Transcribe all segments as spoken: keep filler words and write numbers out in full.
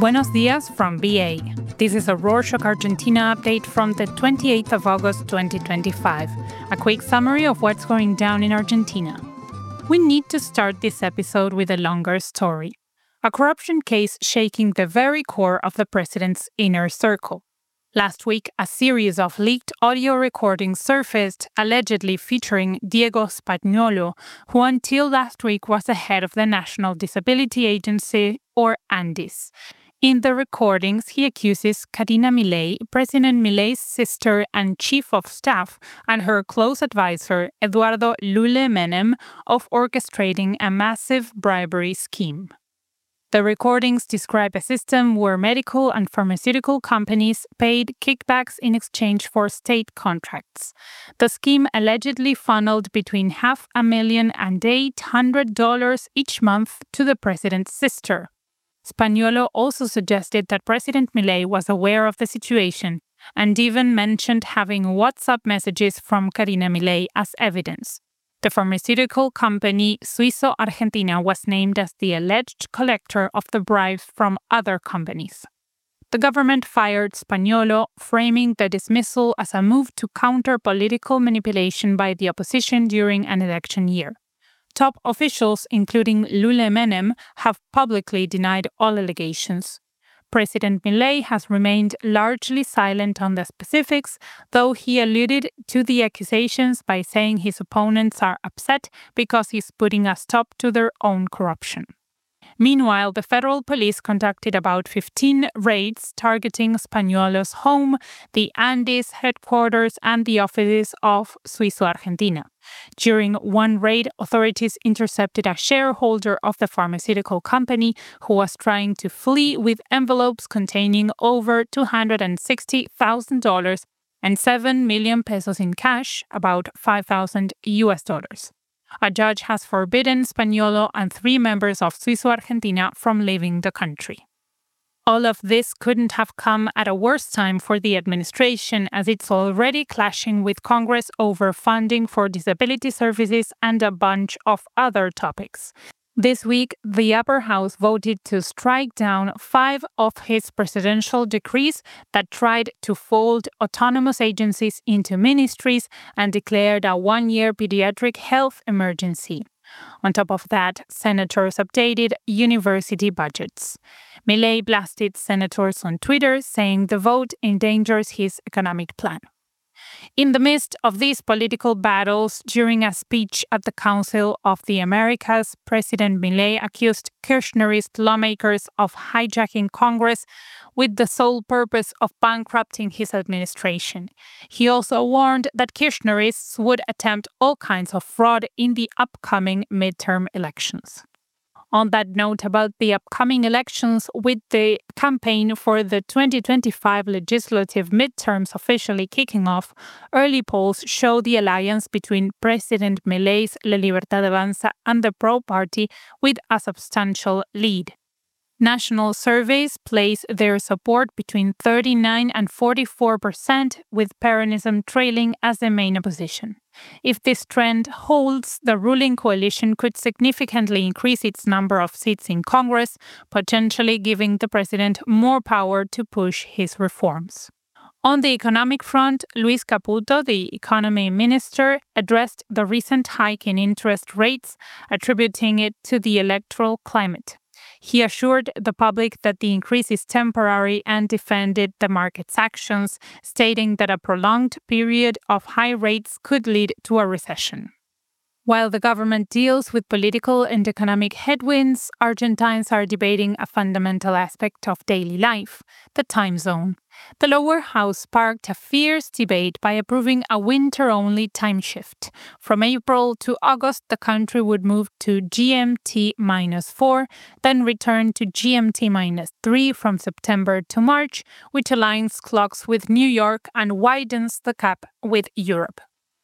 Buenos dias from B A. This is a Rorschach Argentina update from the twenty-eighth of August twenty twenty-five, a quick summary of what's going down in Argentina. We need to start this episode with a longer story. A corruption case shaking the very core of the president's inner circle. Last week, a series of leaked audio recordings surfaced, allegedly featuring Diego Spagnuolo, who until last week was the head of the National Disability Agency, or ANDIS. In the recordings, he accuses Karina Milei, President Milei's sister and chief of staff, and her close advisor, Eduardo Lule Menem, of orchestrating a massive bribery scheme. The recordings describe a system where medical and pharmaceutical companies paid kickbacks in exchange for state contracts. The scheme allegedly funneled between half a million and eight hundred dollars each month to the president's sister. Spagnuolo also suggested that President Milei was aware of the situation and even mentioned having WhatsApp messages from Karina Milei as evidence. The pharmaceutical company Suizo Argentina was named as the alleged collector of the bribes from other companies. The government fired Spagnuolo, framing the dismissal as a move to counter political manipulation by the opposition during an election year. Top officials, including Lule Menem, have publicly denied all allegations. President Milei has remained largely silent on the specifics, though he alluded to the accusations by saying his opponents are upset because he's putting a stop to their own corruption. Meanwhile, the federal police conducted about fifteen raids targeting Spagnuolo's home, the Andes headquarters, and the offices of Suizo Argentina. During one raid, authorities intercepted a shareholder of the pharmaceutical company who was trying to flee with envelopes containing over two hundred sixty thousand dollars and seven million pesos in cash, about five thousand U S dollars. A judge has forbidden Spagnuolo and three members of Suizo Argentina from leaving the country. All of this couldn't have come at a worse time for the administration, as it's already clashing with Congress over funding for disability services and a bunch of other topics. This week, the upper house voted to strike down five of his presidential decrees that tried to fold autonomous agencies into ministries and declared a one-year pediatric health emergency. On top of that, senators updated university budgets. Milei blasted senators on Twitter, saying the vote endangers his economic plan. In the midst of these political battles, during a speech at the Council of the Americas, President Milei accused Kirchnerist lawmakers of hijacking Congress with the sole purpose of bankrupting his administration. He also warned that Kirchnerists would attempt all kinds of fraud in the upcoming midterm elections. On that note about the upcoming elections, with the campaign for the twenty twenty-five legislative midterms officially kicking off, early polls show the alliance between President Milei's La Libertad Avanza and the Pro Party with a substantial lead. National surveys place their support between thirty-nine and forty-four percent, with Peronism trailing as the main opposition. If this trend holds, the ruling coalition could significantly increase its number of seats in Congress, potentially giving the president more power to push his reforms. On the economic front, Luis Caputo, the economy minister, addressed the recent hike in interest rates, attributing it to the electoral climate. He assured the public that the increase is temporary and defended the market's actions, stating that a prolonged period of high rates could lead to a recession. While the government deals with political and economic headwinds, Argentines are debating a fundamental aspect of daily life, the time zone. The lower house sparked a fierce debate by approving a winter-only time shift. From April to August, the country would move to G M T minus four, then return to G M T minus three from September to March, which aligns clocks with New York and widens the gap with Europe.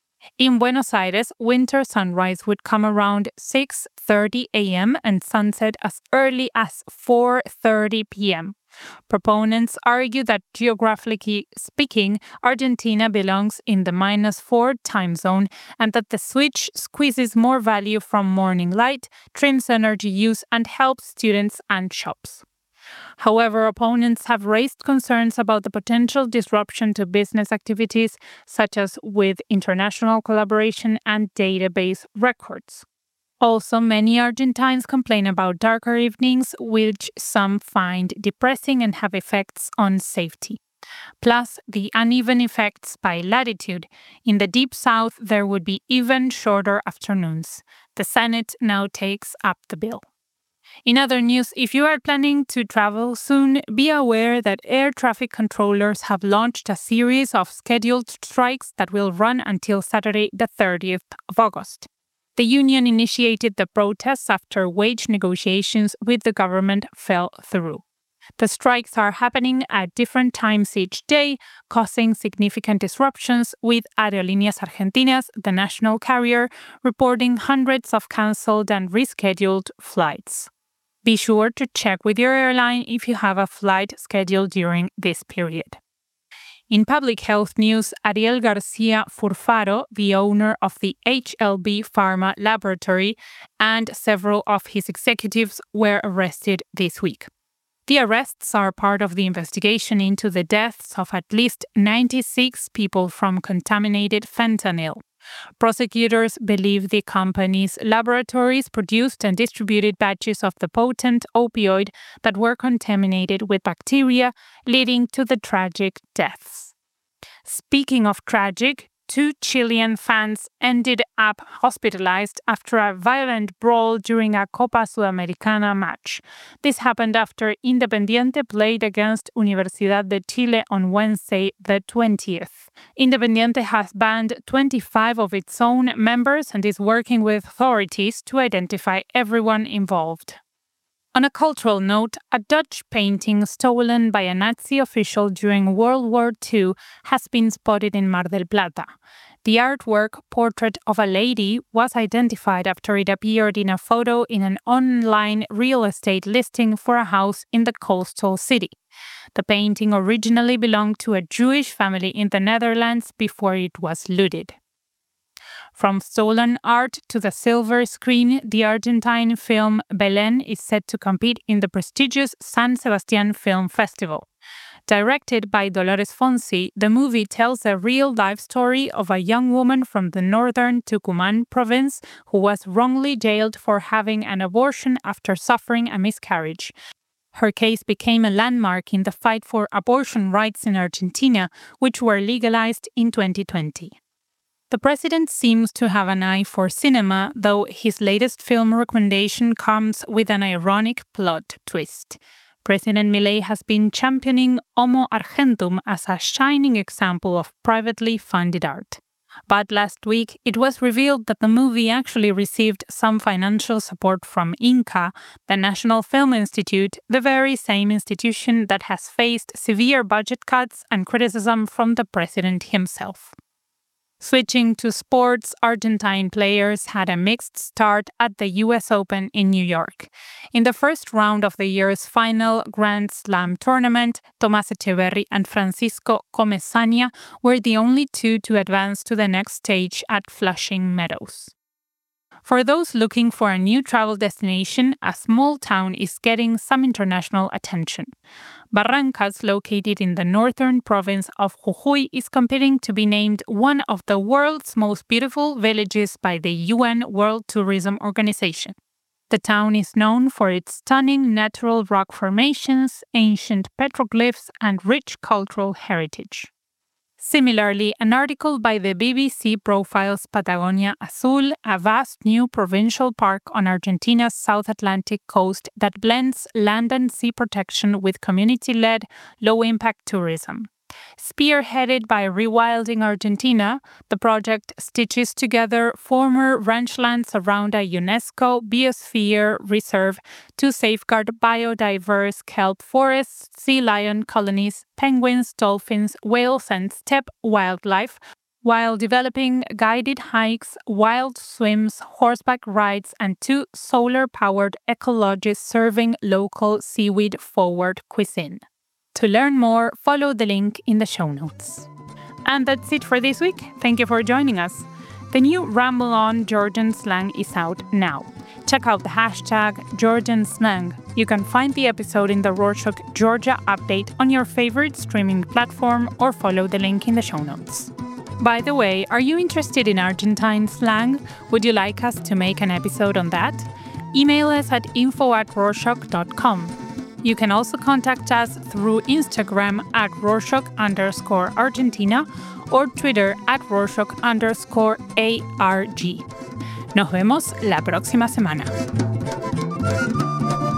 In Buenos Aires, winter sunrise would come around six thirty a.m. and sunset as early as four thirty p.m. Proponents argue that, geographically speaking, Argentina belongs in the minus four time zone and that the switch squeezes more value from morning light, trims energy use, and helps students and shops. However, opponents have raised concerns about the potential disruption to business activities, such as with international collaboration and database records. Also, many Argentines complain about darker evenings, which some find depressing and have effects on safety. Plus, the uneven effects by latitude. In the deep south, there would be even shorter afternoons. The Senate now takes up the bill. In other news, if you are planning to travel soon, be aware that air traffic controllers have launched a series of scheduled strikes that will run until Saturday, the thirtieth of August. The union initiated the protests after wage negotiations with the government fell through. The strikes are happening at different times each day, causing significant disruptions, with Aerolíneas Argentinas, the national carrier, reporting hundreds of cancelled and rescheduled flights. Be sure to check with your airline if you have a flight scheduled during this period. In public health news, Ariel Garcia Furfaro, the owner of the H L B Pharma laboratory, and several of his executives were arrested this week. The arrests are part of the investigation into the deaths of at least ninety-six people from contaminated fentanyl. Prosecutors believe the company's laboratories produced and distributed batches of the potent opioid that were contaminated with bacteria, leading to the tragic deaths. Speaking of tragic, two Chilean fans ended up hospitalized after a violent brawl during a Copa Sudamericana match. This happened after Independiente played against Universidad de Chile on Wednesday, the twentieth. Independiente has banned twenty-five of its own members and is working with authorities to identify everyone involved. On a cultural note, a Dutch painting stolen by a Nazi official during World War Two has been spotted in Mar del Plata. The artwork, Portrait of a Lady, was identified after it appeared in a photo in an online real estate listing for a house in the coastal city. The painting originally belonged to a Jewish family in the Netherlands before it was looted. From stolen art to the silver screen, the Argentine film Belén is set to compete in the prestigious San Sebastián Film Festival. Directed by Dolores Fonsi, the movie tells a real-life story of a young woman from the northern Tucumán province who was wrongly jailed for having an abortion after suffering a miscarriage. Her case became a landmark in the fight for abortion rights in Argentina, which were legalized in twenty twenty. The president seems to have an eye for cinema, though his latest film recommendation comes with an ironic plot twist. President Milei has been championing Homo Argentum as a shining example of privately funded art. But last week, it was revealed that the movie actually received some financial support from INCA, the National Film Institute, the very same institution that has faced severe budget cuts and criticism from the president himself. Switching to sports, Argentine players had a mixed start at the U S Open in New York. In the first round of the year's final Grand Slam tournament, Tomás Echeverry and Francisco Comesaña were the only two to advance to the next stage at Flushing Meadows. For those looking for a new travel destination, a small town is getting some international attention. Barrancas, located in the northern province of Jujuy, is competing to be named one of the world's most beautiful villages by the U N World Tourism Organization. The town is known for its stunning natural rock formations, ancient petroglyphs, and rich cultural heritage. Similarly, an article by the B B C profiles Patagonia Azul, a vast new provincial park on Argentina's South Atlantic coast that blends land and sea protection with community-led, low-impact tourism. Spearheaded by Rewilding Argentina, the project stitches together former ranchlands around a UNESCO Biosphere Reserve to safeguard biodiverse kelp forests, sea lion colonies, penguins, dolphins, whales, and steppe wildlife, while developing guided hikes, wild swims, horseback rides, and two solar-powered ecologists serving local seaweed-forward cuisine. To learn more, follow the link in the show notes. And that's it for this week. Thank you for joining us. The new Ramble On Georgian slang is out now. Check out the hashtag Georgian Slang. You can find the episode in the Rorschach Georgia update on your favorite streaming platform or follow the link in the show notes. By the way, are you interested in Argentine slang? Would you like us to make an episode on that? Email us at info at rorschach dot com. You can also contact us through Instagram at Rorschach underscore Argentina or Twitter at Rorschach underscore ARG. Nos vemos la próxima semana.